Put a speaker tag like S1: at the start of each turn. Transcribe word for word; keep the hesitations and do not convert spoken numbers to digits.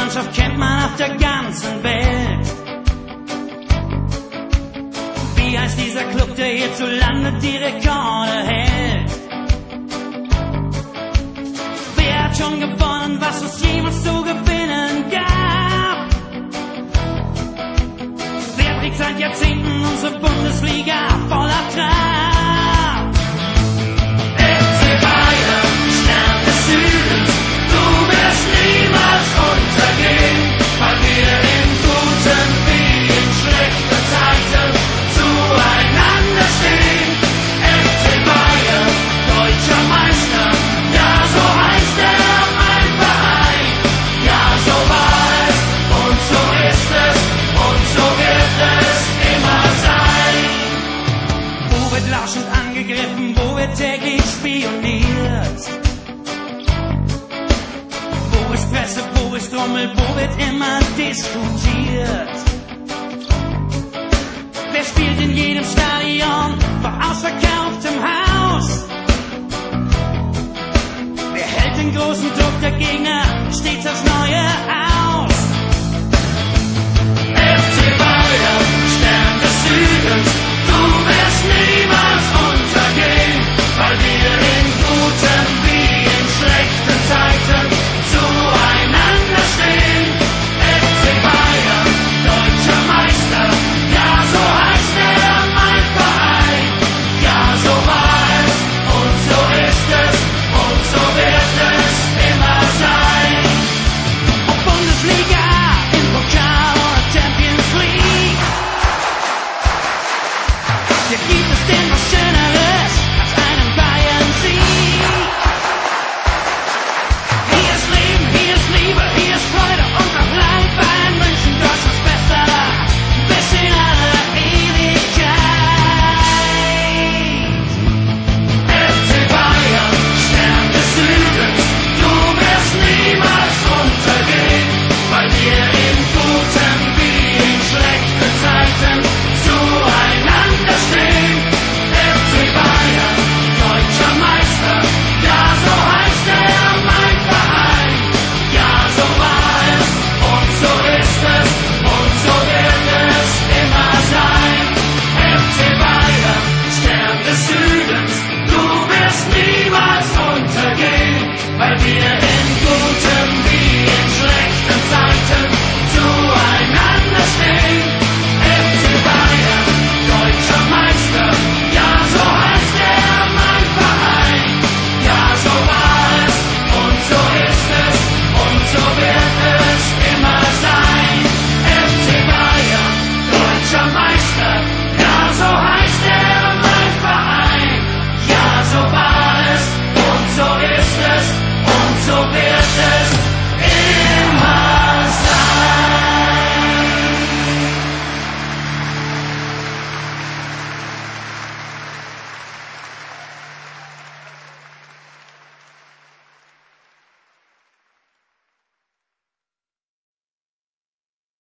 S1: Mannschaft kennt man auf der ganzen Welt. Wie heißt dieser Club, der hierzulande die Rekorde hält? Wer hat schon gewonnen, was es jemals zu gewinnen gab? Wer trägt seit Jahrzehnten unsere Bundesliga voller Trab? F C Bayern, Stern des Südens, du wirst niemals untergehen, weil wir in guten wie in schlechten Zeiten zueinander stehen. F C Bayern, deutscher Meister, ja so heißt er, mein Verein. Ja, so war es und so ist es und so wird es immer sein. Wo wird lauschend angegriffen, wo wird täglich spioniert? Wo ist Presse, wo ist Rummel, wo wird immer diskutiert? Wer spielt in jedem Stadion vor ausverkauftem Haus? Wer hält den großen Druck der Gegner stets aufs